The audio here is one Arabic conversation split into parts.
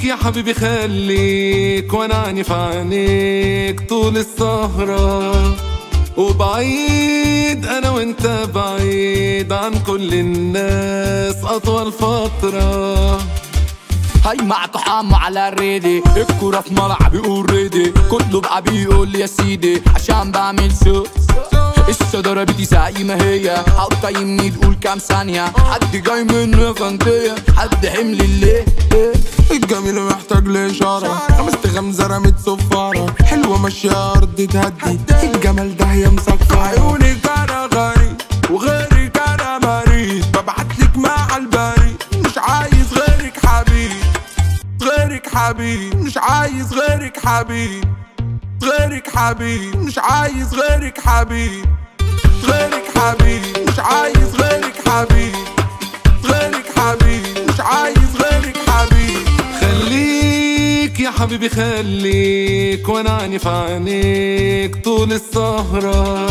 يا حبيبي خليك وانا عنيف عينيك طول السهرة، وبعيد انا وانت بعيد عن كل الناس اطول فترة. هاي معك حامو على الريدي، الكورة في ملعبي اوريدي، كله بقى بيقول لي يا سيدي عشان بعمل شو. الصدارة بيتي زي ما هي، هتقيمني تقول كام ثانية، حد جاي منه فانتية، حد حمل الليل. الجميل محتاج لإشارة، خمست غمزة رمت صفارة، حلوة ماشية أرض تهدي، الجمال ده هي مسكرة. عيونك أنا غريب وغيرك أنا مريض، ببعتلك مع البريد، مش عايز غيرك حبيب، غيرك حبيب، مش عايز غيرك حبيب، غيرك حبيب، مش عايز غيرك حبيب، غيرك حبيب، مش عايز غيرك حبيب، غيرك حبيب، مش عايز غيرك حبيب. خليك يا حبيبي خليك وانا عنيف عينيك طول السهرة،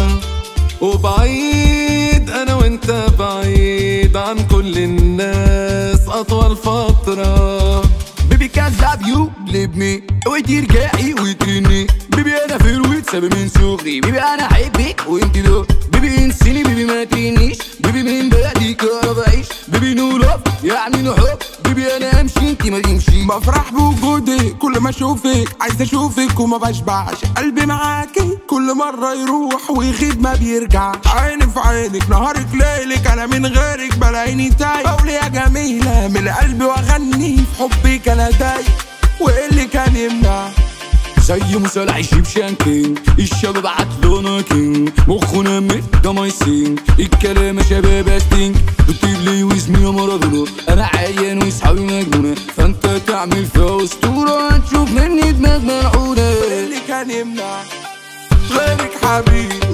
وبعيد انا وانت بعيد عن كل الناس اطول فترة. بيبي كذاب يو بليف مي، اوعي ترجعي وترني، بيبي انا في الويت سبب من صغري، بيبي انا احبك وانت لا، بيبي انسيني، بيبي ما ترنيش، بيبي من بعدك انا بعيش، بيبي نو لاف يعني نو حب، بيبي انا امشي انت ما تمشي. بفرح بوجودك كل ما اشوفك، عايز اشوفك وما بشبعش، قلبي معاكي كل مرة يروح ويغيب ما بيرجع، عيني في عينك نهارك ليلك، انا من غيرك بلاقيني تايه، قولي يا جميلة من قلبي واغني في حبك انا دايق، وايه اللي كان يمنع؟ زي مصالح الشيبشان كينج، الشباب عطلونا كينج، مخه نمت ده ما يسينج، الكلام يا شباب ستينج، بتجيب لي واسمي يا مارادونا، انا عيان واصحابي مجنونة، فانت تعمل فيها اسطورة، هتشوف مني دماغ ملعونة. وايه اللي كان يمنع؟ غيرك حبيب